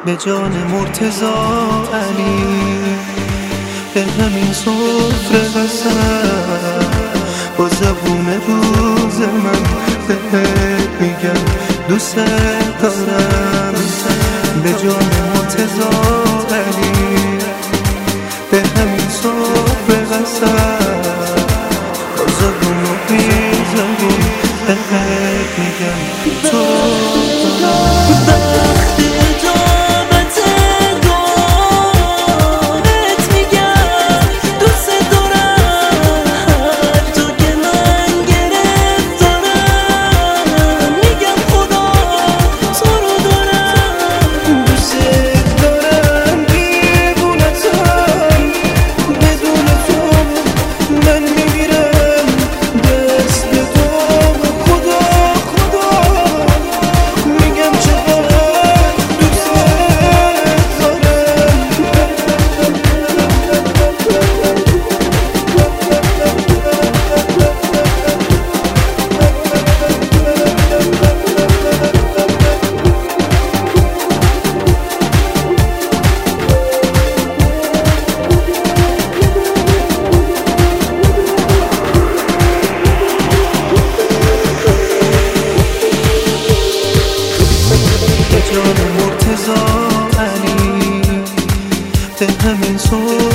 به جان مرتضی علی، به همین سفره قسم با زبون روز من بهت میگم دوست دارم. به جان مرتضی علی، به همین سفره قسم با زبون و بیزبون بهت میگم تو به همین